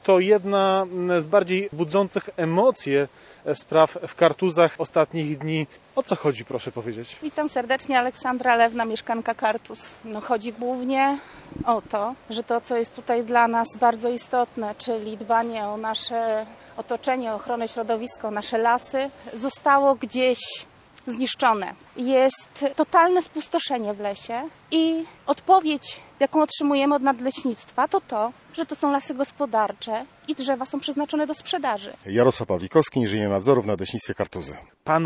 To jedna z bardziej budzących emocje spraw w Kartuzach ostatnich dni. O co chodzi, proszę powiedzieć? Witam serdecznie, Aleksandra Lewna, mieszkanka Kartuz. Chodzi głównie o to, że to, co jest tutaj dla nas bardzo istotne, czyli dbanie o nasze otoczenie, o ochronę środowiska, o nasze lasy, zostało gdzieś zniszczone. Jest totalne spustoszenie w lesie i odpowiedź, jaką otrzymujemy od nadleśnictwa, to, że to są lasy gospodarcze i drzewa są przeznaczone do sprzedaży. Jarosław Pawlikowski, inżynier nadzoru w Nadleśnictwie Kartuzy. Pan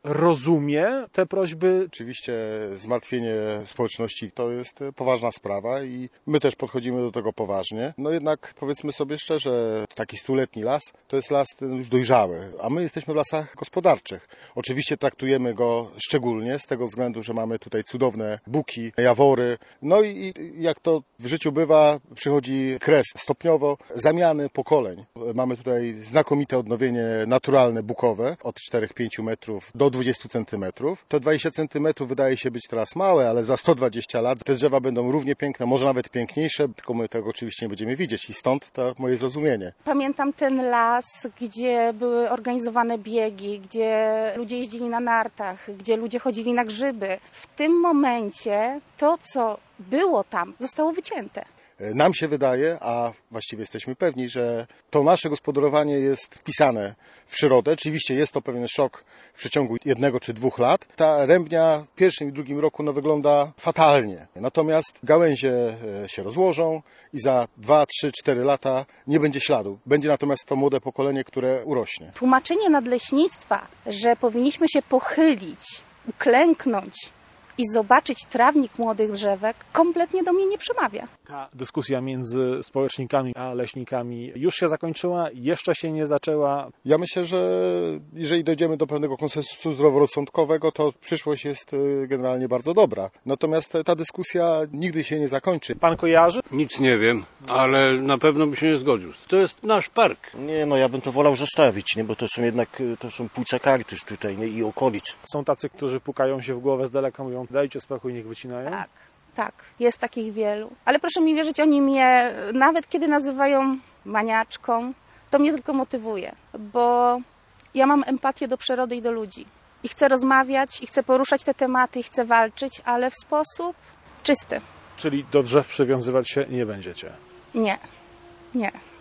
rozumie te prośby? Oczywiście zmartwienie społeczności to jest poważna sprawa i my też podchodzimy do tego poważnie. No jednak powiedzmy sobie szczerze, taki 100-letni las to jest las już dojrzały, a my jesteśmy w lasach gospodarczych. Oczywiście traktujemy go szczególnie z tego względu, że mamy tutaj cudowne buki, jawory. No i jak to w życiu bywa, przychodzi kres stopniowo zamiany pokoleń. Mamy tutaj znakomite odnowienie naturalne bukowe od 4-5 metrów do 20 centymetrów. To 20 centymetrów wydaje się być teraz małe, ale za 120 lat te drzewa będą równie piękne, może nawet piękniejsze, tylko my tego oczywiście nie będziemy widzieć i stąd to moje zrozumienie. Pamiętam ten las, gdzie były organizowane biegi, gdzie ludzie jeździli na nartach, gdzie ludzie chodzili na grzyby. W tym momencie to, co było tam, zostało wycięte. Nam się wydaje, a właściwie jesteśmy pewni, że to nasze gospodarowanie jest wpisane w przyrodę. Oczywiście jest to pewien szok w przeciągu 1 czy 2 lat. Ta rębnia w pierwszym i drugim roku wygląda fatalnie. Natomiast gałęzie się rozłożą i za 2, 3, 4 lata nie będzie śladu. Będzie natomiast to młode pokolenie, które urośnie. Tłumaczenie nadleśnictwa, że powinniśmy się pochylić, uklęknąć i zobaczyć trawnik młodych drzewek, kompletnie do mnie nie przemawia. Ta dyskusja między społecznikami a leśnikami już się zakończyła, jeszcze się nie zaczęła. Ja myślę, że jeżeli dojdziemy do pewnego konsensusu zdroworozsądkowego, to przyszłość jest generalnie bardzo dobra. Natomiast ta dyskusja nigdy się nie zakończy. Pan kojarzy? Nic nie wiem, ale na pewno by się nie zgodził. To jest nasz park. Nie, ja bym to wolał zostawić, nie, bo to są jednak płuca Kartuz tutaj, nie, i okolic. Są tacy, którzy pukają się w głowę z daleka, mówią: dajcie spokój, niech wycinają. Tak, jest takich wielu. Ale proszę mi wierzyć, oni mnie, nawet kiedy nazywają maniaczką, to mnie tylko motywuje, bo ja mam empatię do przyrody i do ludzi. I chcę rozmawiać, i chcę poruszać te tematy, i chcę walczyć, ale w sposób czysty. Czyli do drzew przywiązywać się nie będziecie? Nie.